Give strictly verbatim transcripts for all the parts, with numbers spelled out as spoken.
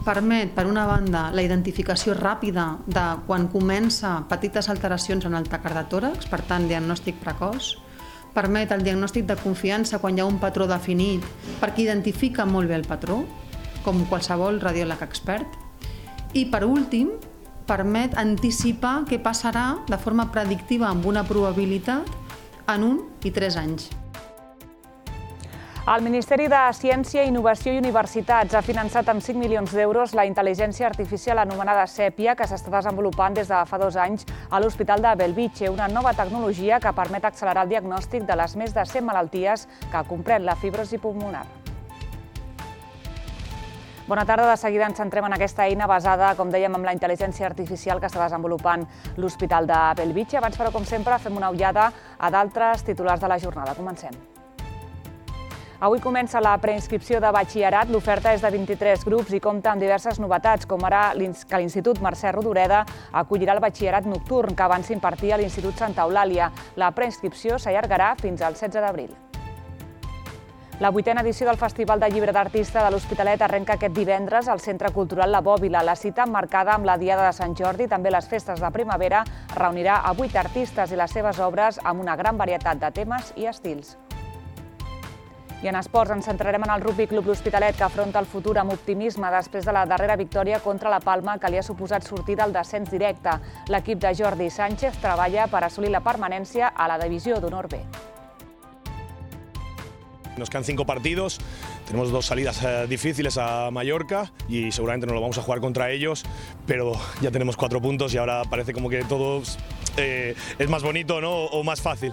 Permet, per una banda, la identificació ràpida de quan comença petites alteracions en el tacardotòrax, per tant, diagnòstic precoç. Permet el diagnòstic de confiança quan hi ha un patró definit, perquè identifica molt bé el patró, com qualsevol radiòleg expert. I, per últim, permet anticipar què passarà de forma predictiva amb una probabilitat en un i tres anys. El Ministeri de Ciència, Innovació i Universitats ha finançat amb cinc milions d'euros la intel·ligència artificial anomenada Sèpia, que s'està desenvolupant des de fa dos anys a l'Hospital de Bellvitge, una nova tecnologia que permet accelerar el diagnòstic de les més de cent malalties que comprèn la fibrosi pulmonar. Bona tarda, de seguida ens centrem en aquesta eina basada, com dèiem, en la intel·ligència artificial que està desenvolupant l'Hospital de Bellvitge. Abans, però, com sempre, fem una ullada a d'altres titulars de la jornada. Comencem. Avui comença la preinscripció de batxillerat. L'oferta és de vint-i-tres grups i compta amb diverses novetats, com ara que l'Institut Mercè Rodoreda acollirà el batxillerat nocturn que abans s'impartia a l'Institut Santa Eulàlia. La preinscripció s'allargarà fins al setze d'abril. La vuitena edició del Festival de Llibre d'Artista de l'Hospitalet arrenca aquest divendres al Centre Cultural La Bòbila. La cita, marcada amb la Diada de Sant Jordi i també les festes de primavera, reunirà a vuit artistes i les seves obres amb una gran varietat de temes i estils. I en esports ens centrarem en el Rugby Club L'Hospitalet, que afronta el futur amb optimisme després de la darrera victòria contra la Palma, que li ha suposat sortir del descens directe. L'equip de Jordi Sánchez treballa per assolir la permanència a la divisió d'honor B. Nos quedan cinco partidos, tenemos dos salidas eh, difíciles a Mallorca y seguramente no lo vamos a jugar contra ellos, pero ya tenemos cuatro puntos y ahora parece como que todo eh, es más bonito, ¿no? O más fácil.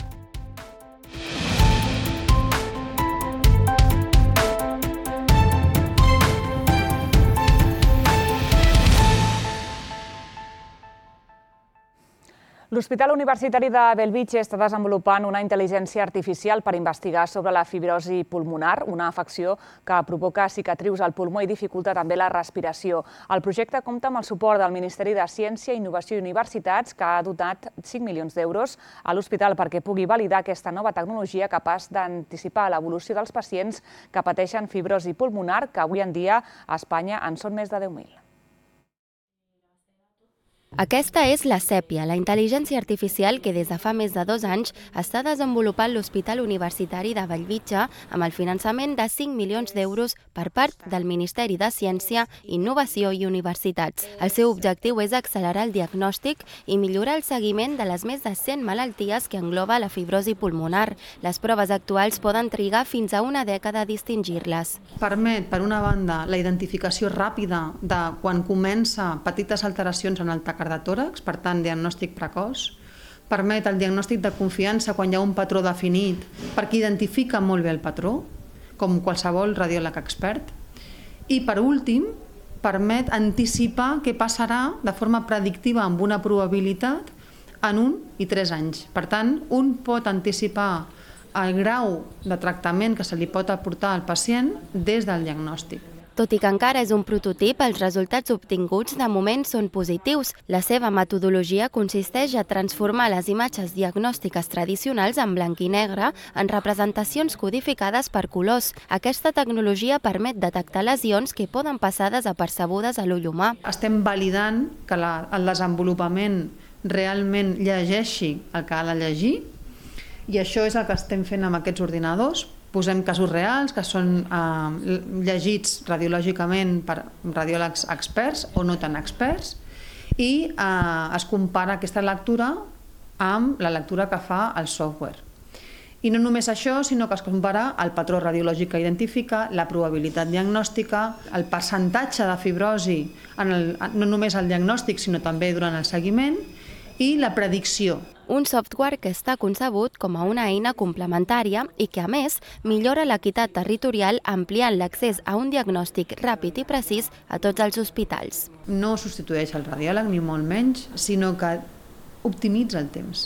L'Hospital Universitari de Bellvitge està desenvolupant una intel·ligència artificial per investigar sobre la fibrosi pulmonar, una afecció que provoca cicatrius al pulmó i dificulta també la respiració. El projecte compta amb el suport del Ministeri de Ciència, Innovació i Universitats, que ha dotat cinc milions d'euros a l'hospital perquè pugui validar aquesta nova tecnologia capaç d'anticipar l'evolució dels pacients que pateixen fibrosi pulmonar, que avui en dia a Espanya en són més de deu mil. Aquesta és la Sèpia, la intel·ligència artificial que des de fa més de dos anys està desenvolupant l'Hospital Universitari de Bellvitge amb el finançament de cinc milions d'euros per part del Ministeri de Ciència, Innovació i Universitats. El seu objectiu és accelerar el diagnòstic i millorar el seguiment de les més de cent malalties que engloba la fibrosi pulmonar. Les proves actuals poden trigar fins a una dècada a distingir-les. Permet, per una banda, la identificació ràpida de quan comença petites alteracions en el tacardotòrax, de tòrax, per tant, diagnòstic precoç. Permet el diagnòstic de confiança quan hi ha un patró definit, perquè identifica molt bé el patró, com qualsevol radiòleg expert. I, per últim, permet anticipar què passarà de forma predictiva amb una probabilitat en un i tres anys. Per tant, un pot anticipar el grau de tractament que se li pot aportar al pacient des del diagnòstic. Tot i que encara és un prototip, els resultats obtinguts de moment són positius. La seva metodologia consisteix a transformar les imatges diagnòstiques tradicionals en blanc i negre en representacions codificades per colors. Aquesta tecnologia permet detectar lesions que poden passar desapercebudes a l'ull humà. Estem validant que la, el desenvolupament realment llegeixi el que ha de llegir i això és el que estem fent amb aquests ordinadors. Posem casos reals que són eh, llegits radiològicament per radiòlegs experts o no tan experts i eh, es compara aquesta lectura amb la lectura que fa el software. I no només això, sinó que es compara el patró radiològic que identifica, la probabilitat diagnòstica, el percentatge de fibrosi, en el, no només el diagnòstic, sinó també durant el seguiment, i la predicció. Un software que està concebut com a una eina complementària i que, a més, millora l'equitat territorial ampliant l'accés a un diagnòstic ràpid i precís a tots els hospitals. No substitueix el radiòleg, ni molt menys, sinó que optimitza el temps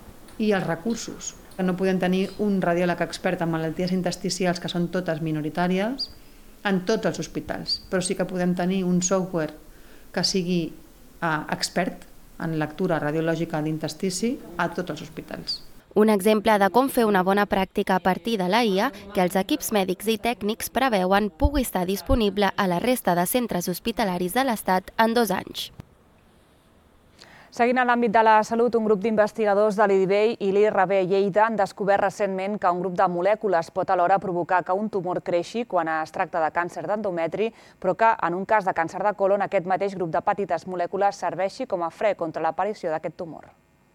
i els recursos. No podem tenir un radiòleg expert en malalties intersticials, que són totes minoritàries, en tots els hospitals, però sí que podem tenir un software que sigui eh, expert en lectura radiològica d'interstici a tots els hospitals. Un exemple de com fer una bona pràctica a partir de la I A que els equips mèdics i tècnics preveuen pugui estar disponible a la resta de centres hospitalaris de l'Estat en dos anys. Seguint en l'àmbit de la salut, un grup d'investigadors de l'I D I B i l'I R B Lleida han descobert recentment que un grup de molècules pot alhora provocar que un tumor creixi quan es tracta de càncer d'endometri, però que en un cas de càncer de colon aquest mateix grup de petites molècules serveixi com a fre contra l'aparició d'aquest tumor.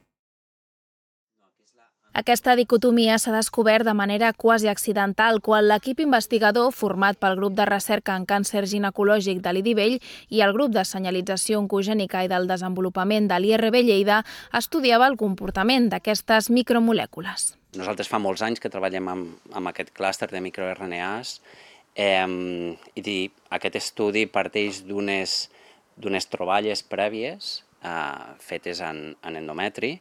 Aquesta dicotomia s'ha descobert de manera quasi accidental quan l'equip investigador, format pel grup de recerca en càncer ginecològic de l'I D I B i el grup de senyalització oncogènica i del desenvolupament de l'I R B Lleida, estudiava el comportament d'aquestes micromolècules. Nosaltres fa molts anys que treballem amb, amb aquest clúster de microR N As eh, i aquest estudi parteix d'unes d'unes troballes prèvies eh, fetes en, en endometri.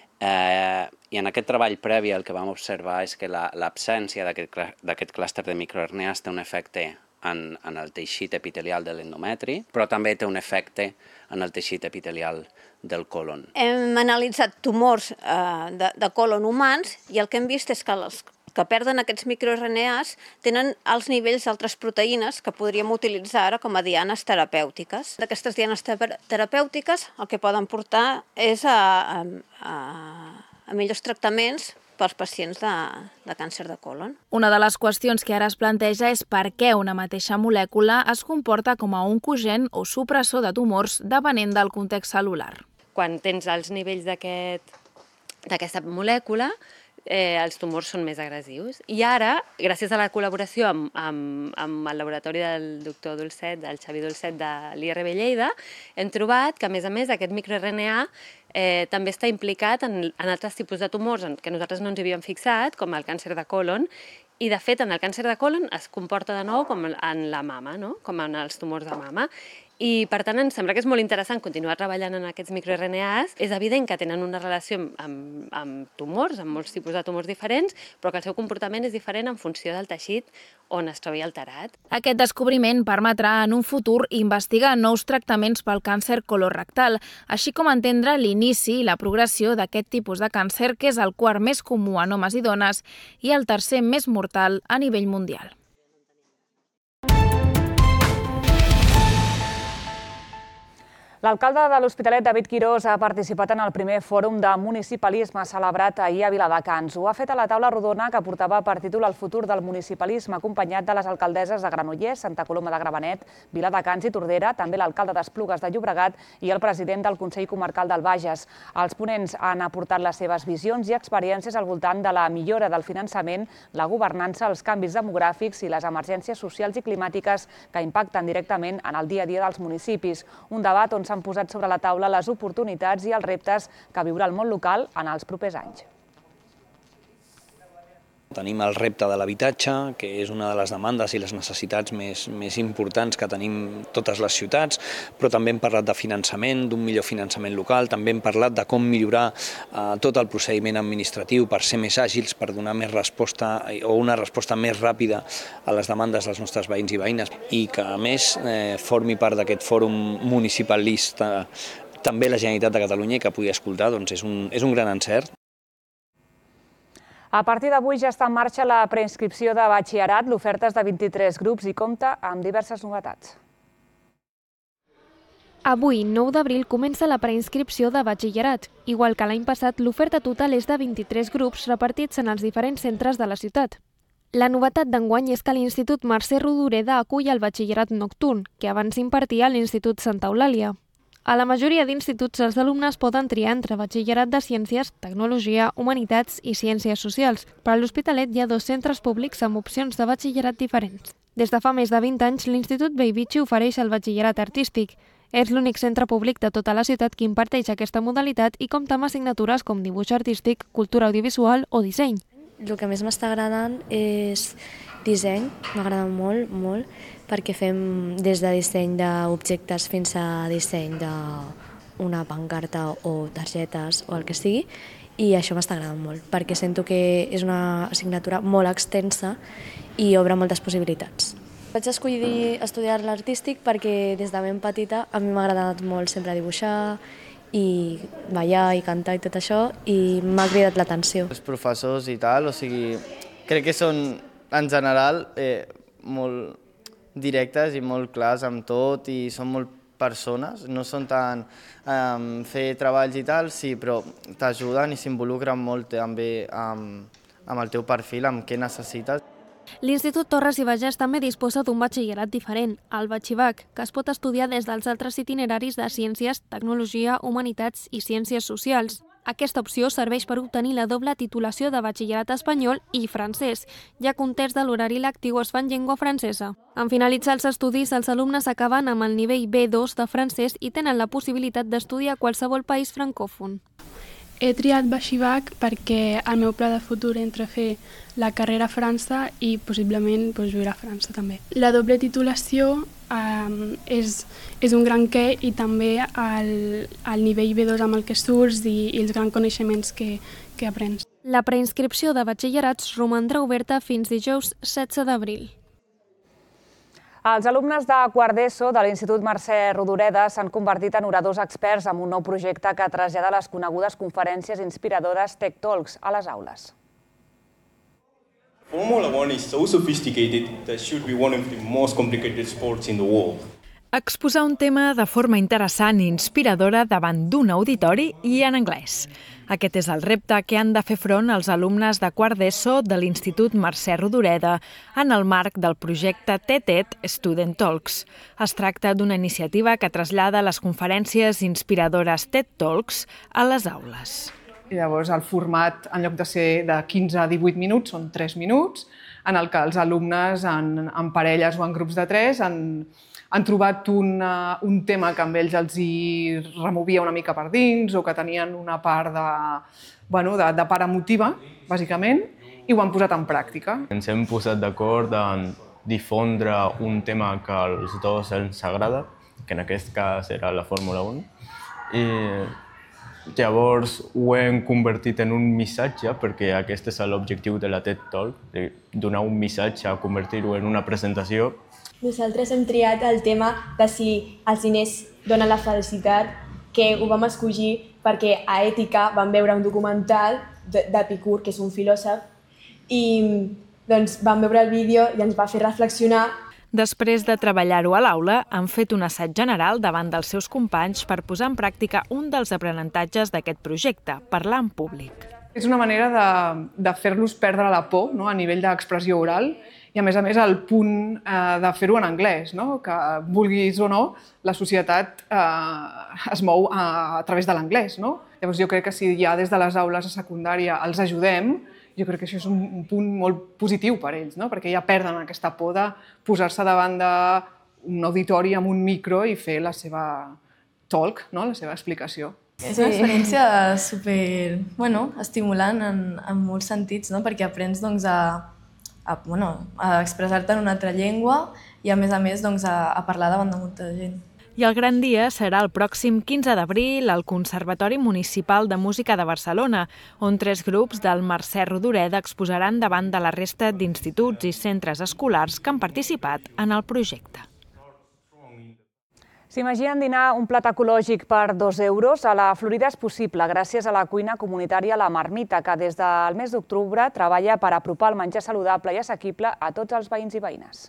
Eh, I en aquest treball previ el que vam observar és que l'absència d'aquest clúster de microR N As té un efecte en, en el teixit epitelial de l'endometri, però també té un efecte en el teixit epitelial del colon. Hem analitzat tumors eh, de, de colon humans i el que hem vist és que els que perden aquests microR N As tenen alts nivells d'altres proteïnes que podríem utilitzar ara com a dianes terapèutiques. D'aquestes dianes terapèutiques el que poden portar és a, a, a, a millors tractaments pels pacients de, de càncer de colon. Una de les qüestions que ara es planteja és per què una mateixa molècula es comporta com a oncogen o supressor de tumors depenent del context cel·lular. Quan tens els nivells d'aquesta molècula, Eh, els tumors són més agressius. I ara, gràcies a la col·laboració amb, amb, amb el laboratori del doctor Dolcet, del Xavi Dolcet de l'I R B Lleida, hem trobat que, a més a més, aquest microR N A eh, també està implicat en, en altres tipus de tumors en que nosaltres no ens hi havíem fixat, com el càncer de colon, i, de fet, en el càncer de colon es comporta de nou com en la mama, no? Com en els tumors de mama. I, per tant, ens sembla que és molt interessant continuar treballant en aquests microR N As. És evident que tenen una relació amb, amb tumors, amb molts tipus de tumors diferents, però que el seu comportament és diferent en funció del teixit on es trobi alterat. Aquest descobriment permetrà en un futur investigar nous tractaments pel càncer colorectal, així com entendre l'inici i la progressió d'aquest tipus de càncer, que és el quart més comú en homes i dones i el tercer més mortal a nivell mundial. L'alcalde de l'Hospitalet, David Quirós, ha participat en el primer fòrum de municipalisme celebrat ahir a Viladecans. Ho ha fet a la taula rodona que portava per títol El futur del municipalisme, acompanyat de les alcaldesses de Granollers, Santa Coloma de Gramenet, Viladecans i Tordera, també l'alcalde d'Esplugues de Llobregat i el president del Consell Comarcal del Bages. Els ponents han aportat les seves visions i experiències al voltant de la millora del finançament, la governança, els canvis demogràfics i les emergències socials i climàtiques que impacten directament en el dia a dia dels municipis. Un debat on s'han posat sobre la taula les oportunitats i els reptes que viurà el món local en els propers anys. Tenim el repte de l'habitatge, que és una de les demandes i les necessitats més, més importants que tenim totes les ciutats, però també hem parlat de finançament, d'un millor finançament local, també hem parlat de com millorar eh, tot el procediment administratiu per ser més àgils, per donar més resposta o una resposta més ràpida a les demandes dels nostres veïns i veïnes i que, a més, eh, formi part d'aquest fòrum municipalista també la Generalitat de Catalunya i que pugui escoltar, doncs és un, és un gran encert. A partir d'avui ja està en marxa la preinscripció de batxillerat. L'oferta és de vint-i-tres grups i compta amb diverses novetats. Avui, nou d'abril, comença la preinscripció de batxillerat. Igual que l'any passat, l'oferta total és de vint-i-tres grups repartits en els diferents centres de la ciutat. La novetat d'enguany és que l'Institut Mercè Rodoreda acull el batxillerat nocturn, que abans s'impartia a l'Institut Santa Eulàlia. A la majoria d'instituts, els alumnes poden triar entre batxillerat de Ciències, Tecnologia, Humanitats i Ciències Socials, però a l'Hospitalet hi ha dos centres públics amb opcions de batxillerat diferents. Des de fa més de vint anys, l'Institut Bellvitge ofereix el batxillerat artístic. És l'únic centre públic de tota la ciutat que imparteix aquesta modalitat i compta amb assignatures com dibuix artístic, cultura audiovisual o disseny. El que més m'està agradant és disseny, m'agrada molt, molt, perquè fem des de disseny d'objectes fins a disseny d'una pancarta o targetes o el que sigui, i això m'està agradant molt, perquè sento que és una assignatura molt extensa i obre moltes possibilitats. Vaig escollir estudiar l'artístic perquè des de ben petita a mi m'ha agradat molt sempre dibuixar i ballar i cantar i tot això, i m'ha cridat l'atenció. Els professors i tal, o sigui, crec que són en general eh, molt directes i molt clars amb tot i són molt persones, no són tant um, fer treballs i tal, sí, però t'ajuden i s'involucren molt també amb, amb el teu perfil, amb què necessites. L'Institut Torres i Bagès també disposa d'un batxillerat diferent, el Batxibac, que es pot estudiar des dels altres itineraris de Ciències, Tecnologia, Humanitats i Ciències Socials. Aquesta opció serveix per obtenir la doble titulació de batxillerat espanyol i francès, ja que un terç de l'horari lectiu es fa en llengua francesa. En finalitzar els estudis, els alumnes acaben amb el nivell B dos de francès i tenen la possibilitat d'estudiar a qualsevol país francòfon. He triat Batxibac perquè el meu pla de futur entre fer la carrera a França i possiblement doncs, viure a França també. La doble titulació um, és, és un gran què i també el, el nivell B dos amb el que surts i, i els grans coneixements que, que aprens. La preinscripció de batxillerats romandrà oberta fins dijous setze d'abril. Els alumnes de quart d'ESO de l'Institut Mercè Rodoreda s'han convertit en oradors experts amb un nou projecte que trasllada les conegudes conferències inspiradores Tech Talks a les aules. Formula One is so sophisticated that should be one of the most complicated sports in the world. Exposar un tema de forma interessant i inspiradora davant d'un auditori i en anglès. Aquest és el repte que han de fer front els alumnes de quart d'ESO de l'Institut Mercè Rodoreda en el marc del projecte T T E T Student Talks. Es tracta d'una iniciativa que trasllada les conferències inspiradores T E D Talks a les aules. Llavors, el format, en lloc de ser de quinze a divuit minuts, són tres minuts, en el que els alumnes, en, en parelles o en grups de tres, han, han trobat una, un tema que amb ells els hi removia una mica per dins o que tenien una part de, bueno, de, de part emotiva, bàsicament, i ho han posat en pràctica. Ens hem posat d'acord en difondre un tema que als dos ens agrada, que en aquest cas era la Fórmula un, i llavors ho hem convertit en un missatge, perquè aquest és l'objectiu de la TED Talk, de donar un missatge, convertir-ho en una presentació. Nosaltres hem triat el tema de si els diners donen la felicitat, que ho vam escollir perquè a Ètica vam veure un documental d'Epicur, que és un filòsof, i doncs, vam veure el vídeo i ens va fer reflexionar. Després de treballar-ho a l'aula, han fet un assaig general davant dels seus companys per posar en pràctica un dels aprenentatges d'aquest projecte, parlar en públic. És una manera de, de fer-los perdre la por, no?, a nivell d'expressió oral i, a més a més, el punt eh, de fer-ho en anglès, no?, que vulguis o no, la societat eh, es mou a, a través de l'anglès, no? Llavors jo crec que si ja des de les aules a secundària els ajudem, jo crec que això és un punt molt positiu per ells, no? Perquè ja perden aquesta por de posar-se davant d'un auditori amb un micro i fer la seva talk, no?, la seva explicació. És una experiència super, bueno, estimulant en, en molts sentits, no? Perquè aprens doncs, a, a, bueno, a expressar-te en una altra llengua i a més a més doncs, a, a parlar davant de molta gent. I el gran dia serà el pròxim quinze d'abril al Conservatori Municipal de Música de Barcelona, on tres grups del Mercè Rodoreda exposaran davant de la resta d'instituts i centres escolars que han participat en el projecte. S'imaginen dinar un plat ecològic per dos euros? A la Florida és possible gràcies a la cuina comunitària La Marmita, que des del mes d'octubre treballa per apropar el menjar saludable i assequible a tots els veïns i veïnes.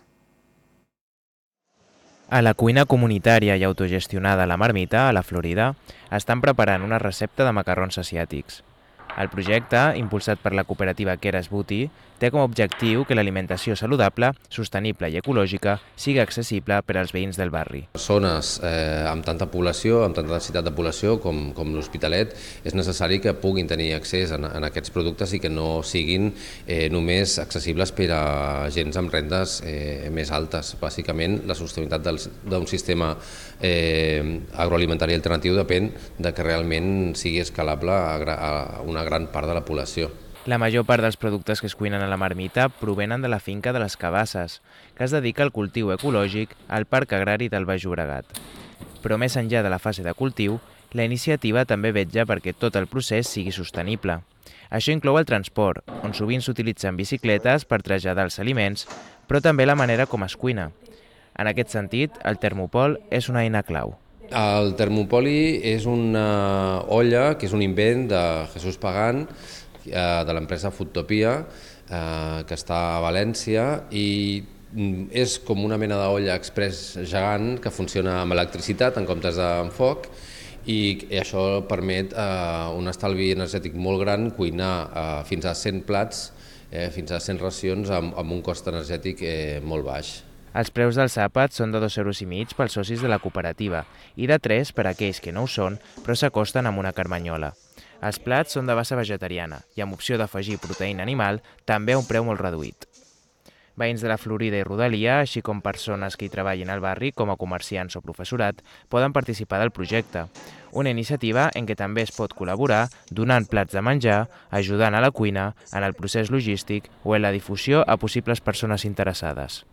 A la cuina comunitària i autogestionada La Marmita, a la Florida, estan preparant una recepta de macarrons asiàtics. El projecte, impulsat per la cooperativa Keras Booty, té com a objectiu que l'alimentació saludable, sostenible i ecològica sigui accessible per als veïns del barri. Zones eh, amb tanta població, amb tanta densitat de població com, com l'Hospitalet, és necessari que puguin tenir accés a, a aquests productes i que no siguin eh, només accessibles per a gens amb rendes eh, més altes. Bàsicament, la sostenibilitat d'un sistema eh, agroalimentari alternatiu depèn de que realment sigui escalable a, a una gran part de la població. La major part dels productes que es cuinen a La Marmita provenen de la finca de les Cabasses, que es dedica al cultiu ecològic al Parc Agrari del Baix Llobregat. Però més enllà de la fase de cultiu, la iniciativa també vetlla perquè tot el procés sigui sostenible. Això inclou el transport, on sovint s'utilitzen bicicletes per traslladar els aliments, però també la manera com es cuina. En aquest sentit, el Termopol és una eina clau. El termopoli és una olla que és un invent de Jesús Pagán, de l'empresa Foodtopia, que està a València, i és com una mena d'olla express gegant que funciona amb electricitat en comptes amb foc, i això permet un estalvi energètic molt gran, cuinar fins a cent plats, fins a cent racions amb un cost energètic molt baix. Els preus dels àpats són de dos euros i mig pels socis de la cooperativa i de tres per a aquells que no ho són però s'acosten amb una carmanyola. Els plats són de base vegetariana i amb opció d'afegir proteïna animal també a un preu molt reduït. Veïns de la Florida i rodalia, així com persones que hi treballin al barri com a comerciants o professorat, poden participar del projecte. Una iniciativa en què també es pot col·laborar donant plats de menjar, ajudant a la cuina, en el procés logístic o en la difusió a possibles persones interessades.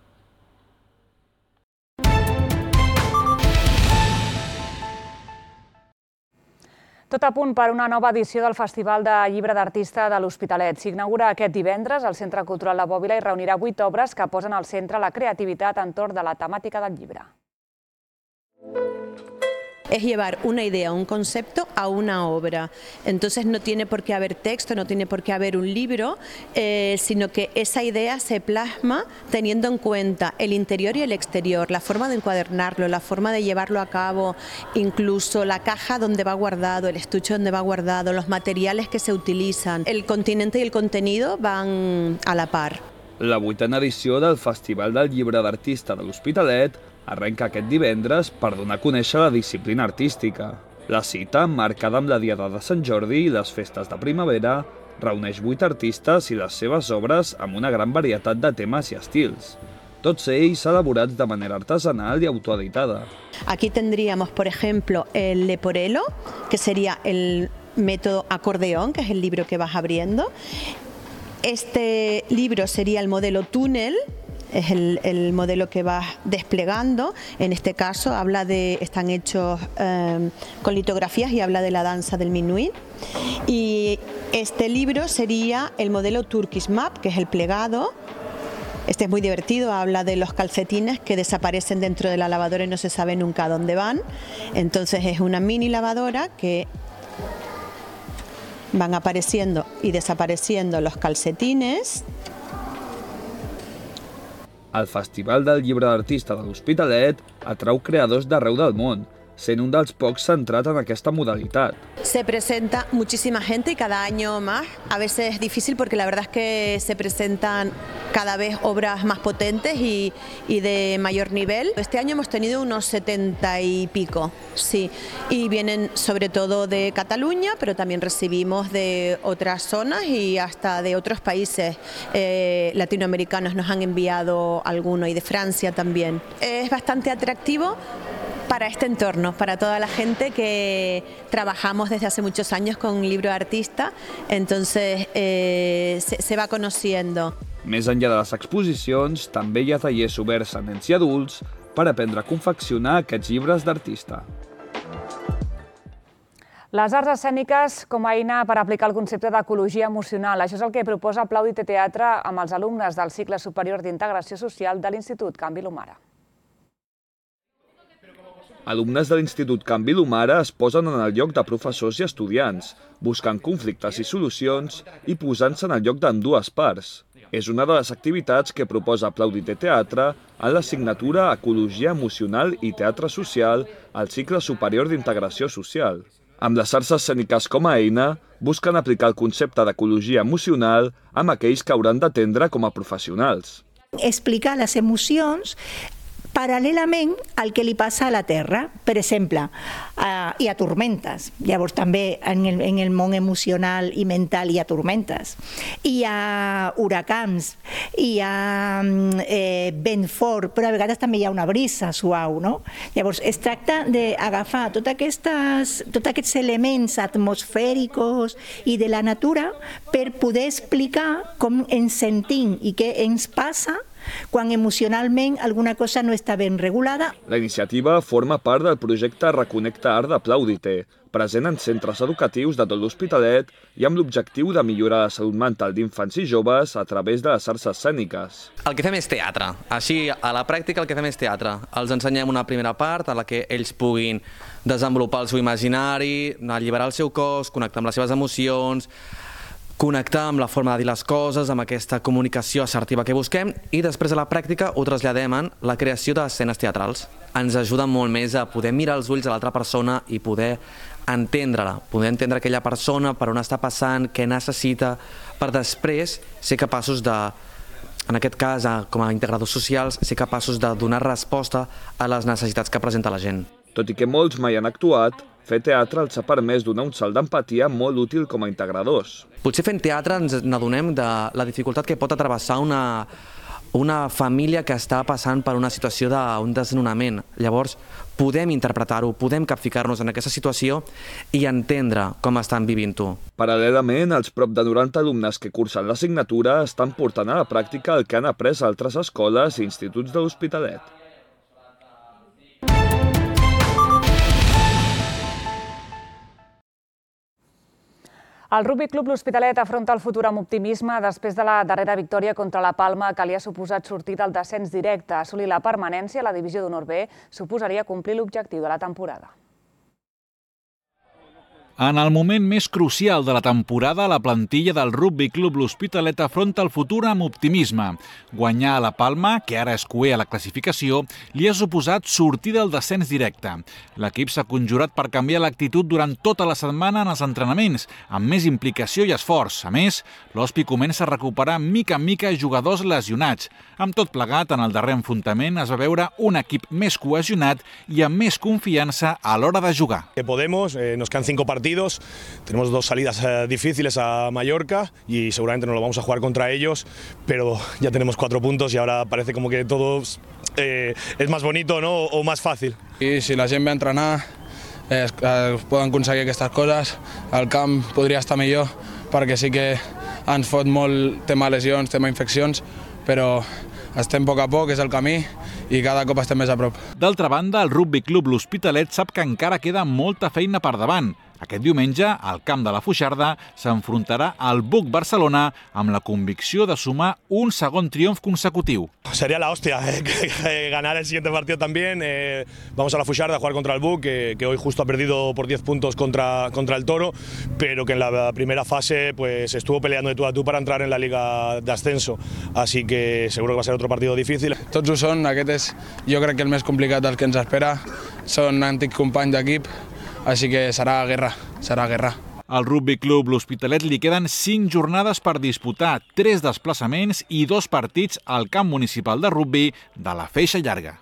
Tot a punt per una nova edició del Festival de Llibre d'Artista de l'Hospitalet. S'inaugura aquest divendres al Centre Cultural La Bòbila i reunirà vuit obres que posen al centre la creativitat entorn de la temàtica del llibre. Es llevar una idea, un concepto a una obra. Entonces no tiene por qué haber texto, no tiene por qué haber un libro, eh, sino que esa idea se plasma teniendo en cuenta el interior y el exterior, la forma de encuadernarlo, la forma de llevarlo a cabo, incluso la caja donde va guardado, el estuche donde va guardado, los materiales que se utilizan. El continente y el contenido van a la par. La vuitena edició del Festival del Llibre d'Artista de l'Hospitalet arrenca aquest divendres per donar a conèixer la disciplina artística. La cita, marcada amb la Diada de Sant Jordi i les festes de primavera, reuneix vuit artistes i les seves obres amb una gran varietat de temes i estils. Tots ells elaborats de manera artesanal y autoeditada. Aquí tendríamos, por ejemplo, el leporelo, que sería el método acordeón, que es el libro que vas abriendo. Este libro sería el modelo túnel, es el, el modelo que vas desplegando. En este caso habla de, están hechos eh, con litografías y habla de la danza del minuit. Y este libro sería el modelo Turkish Map, que es el plegado. Este es muy divertido, habla de los calcetines que desaparecen dentro de la lavadora y no se sabe nunca dónde van. Entonces es una mini lavadora que van apareciendo y desapareciendo los calcetines. El Festival del Llibre d'Artista de l'Hospitalet atrau creadors d'arreu del món, sent un dels pocs centrat en aquesta modalitat. Se presenta muchísima gente y cada año más. A veces es difícil porque la verdad es que se presentan cada vez obras más potentes y, y de mayor nivel. Este año hemos tenido unos setenta y pico, sí, y vienen sobre todo de Cataluña, pero también recibimos de otras zonas y hasta de otros países eh, latinoamericanos nos han enviado alguno y de Francia también. Es bastante atractivo para este entorno, para toda la gente que trabajamos desde hace muchos años con un libro de artista, entonces eh, se, se va conociendo. Més enllà de les exposicions, també hi ha tallers oberts a nens i adults per aprendre a confeccionar aquests llibres d'artista. Les arts escèniques com a eina per aplicar el concepte d'ecologia emocional. Això és el que proposa Plaudite Teatre amb els alumnes del cicle superior d'integració social de l'Institut Can Vilomara. Alumnes de l'Institut Can Vilomara es posen en el lloc de professors i estudiants, buscant conflictes i solucions i posant-se en el lloc d'ambdues parts. És una de les activitats que proposa Plaudite Teatre en l'assignatura Ecologia Emocional i Teatre Social al cicle superior d'integració social. Amb les arts escèniques com a eina, busquen aplicar el concepte d'ecologia emocional amb aquells que hauran d'atendre com a professionals. Explicar les emocions paral·lelament al que li passa a la Terra, per exemple, uh, hi ha tormentes. Llavors també en el, en el món emocional i mental hi ha tormentes. Hi ha huracans, hi ha eh, vent fort, però a vegades també hi ha una brisa suau, no? Llavors es tracta d'agafar tots aquests, tots aquests elements atmosfèrics i de la natura per poder explicar com ens sentim i què ens passa quan emocionalment alguna cosa no està ben regulada. La iniciativa forma part del projecte Reconnecta Art de Plaudite, present en centres educatius de tot l'Hospitalet i amb l'objectiu de millorar la salut mental d'infants i joves a través de les arts escèniques. El que fem és teatre. Així, a la pràctica, el que fem és teatre. Els ensenyem una primera part en la que ells puguin desenvolupar el seu imaginari, alliberar el seu cos, connectar amb les seves emocions, connectar amb la forma de dir les coses, amb aquesta comunicació assertiva que busquem, i després a la pràctica ho traslladem en la creació d'escenes teatrals. Ens ajuda molt més a poder mirar els ulls a l'altra persona i poder entendre-la, poder entendre aquella persona, per on està passant, què necessita, per després ser capaços de, en aquest cas, com a integradors socials, ser capaços de donar resposta a les necessitats que presenta la gent. Tot i que molts mai han actuat, fer teatre els ha permès donar un salt d'empatia molt útil com a integradors. Potser fent teatre ens n'adonem de la dificultat que pot atravessar una, una família que està passant per una situació d'un desnonament. Llavors, podem interpretar-ho, podem capficar-nos en aquesta situació i entendre com estan vivint-ho. Paral·lelament, els prop de noranta alumnes que cursen l'assignatura estan portant a la pràctica el que han après a altres escoles i instituts de l'Hospitalet. El Rugby Club L'Hospitalet afronta el futur amb optimisme després de la darrera victòria contra la Palma, que li ha suposat sortir del descens directe. Assolir la permanència a la divisió d'honor B suposaria complir l'objectiu de la temporada. En el moment més crucial de la temporada, la plantilla del Rugby Club L'Hospitalet afronta el futur amb optimisme. Guanyar a la Palma, que ara és cuer a la classificació, li ha suposat sortir del descens directe. L'equip s'ha conjurat per canviar l'actitud durant tota la setmana en els entrenaments, amb més implicació i esforç. A més, l'Hospi comença a recuperar mica en mica jugadors lesionats. Amb tot plegat, en el darrer enfrontament es va veure un equip més cohesionat i amb més confiança a l'hora de jugar. Que podemos, eh, nos quedan cinco partidos. Tenemos dos salidas eh, difíciles a Mallorca y seguramente nos lo vamos a jugar contra ellos, pero ya tenemos cuatro puntos y ahora parece como que todo eh, es más bonito, ¿no? O más fácil. I si la gent ve a entrenar, eh, es poden aconseguir aquestes coses, el camp podria estar millor perquè sí que ens fot molt tema lesions, tema infeccions, però estem a poc a poc, és el camí, i cada cop estem més a prop. D'altra banda, el Rugby Club L'Hospitalet sap que encara queda molta feina per davant. Aquest diumenge, al camp de la Foixarda, s'enfrontarà al B U C Barcelona amb la convicció de sumar un segon triomf consecutiu. Sería la hostia eh, ganar el siguiente partido también. Eh, vamos a la Foixarda a jugar contra el B U C, que, que hoy justo ha perdido por diez puntos contra, contra el Toro, pero que en la primera fase pues, estuvo peleando de tú a tú para entrar en la Liga de Ascenso. Así que seguro que va a ser otro partido difícil. Tots ho són, aquest és jo crec que el més complicat del que ens espera. Són antics companys d'equip, així que serà guerra, serà guerra. Al Rugby Club L'Hospitalet li queden cinc jornades per disputar, tres desplaçaments i dos partits al camp municipal de rugby de la Feixa Llarga.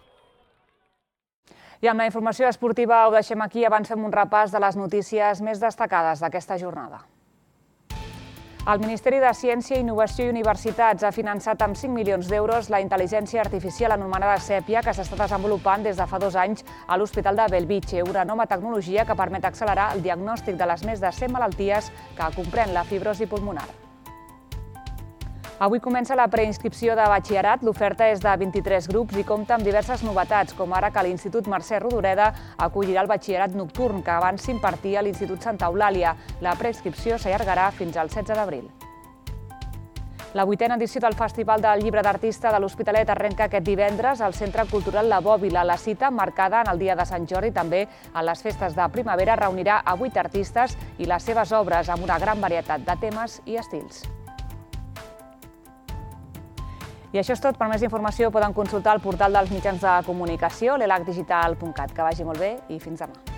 I amb la informació esportiva ho deixem aquí, abans fem un repàs de les notícies més destacades d'aquesta jornada. El Ministeri de Ciència, Innovació i Universitats ha finançat amb cinc milions d'euros la intel·ligència artificial anomenada Sèpia, que s'està desenvolupant des de fa dos anys a l'Hospital de Bellvitge, una nova tecnologia que permet accelerar el diagnòstic de les més de cent malalties que comprèn la fibrosi pulmonar. Avui comença la preinscripció de batxillerat. L'oferta és de vint-i-tres grups i compta amb diverses novetats, com ara que l'Institut Mercè Rodoreda acollirà el batxillerat nocturn, que abans s'impartia a l'Institut Santa Eulàlia. La preinscripció s'allargarà fins al setze d'abril. La vuitena edició del Festival del Llibre d'Artista de l'Hospitalet arrenca aquest divendres al Centre Cultural La Bòbila. La cita, marcada en el dia de Sant Jordi, també a les festes de primavera, reunirà a vuit artistes i les seves obres amb una gran varietat de temes i estils. I això és tot. Per més informació poden consultar el portal dels mitjans de comunicació, l'elac digital punt cat. Que vagi molt bé i fins demà.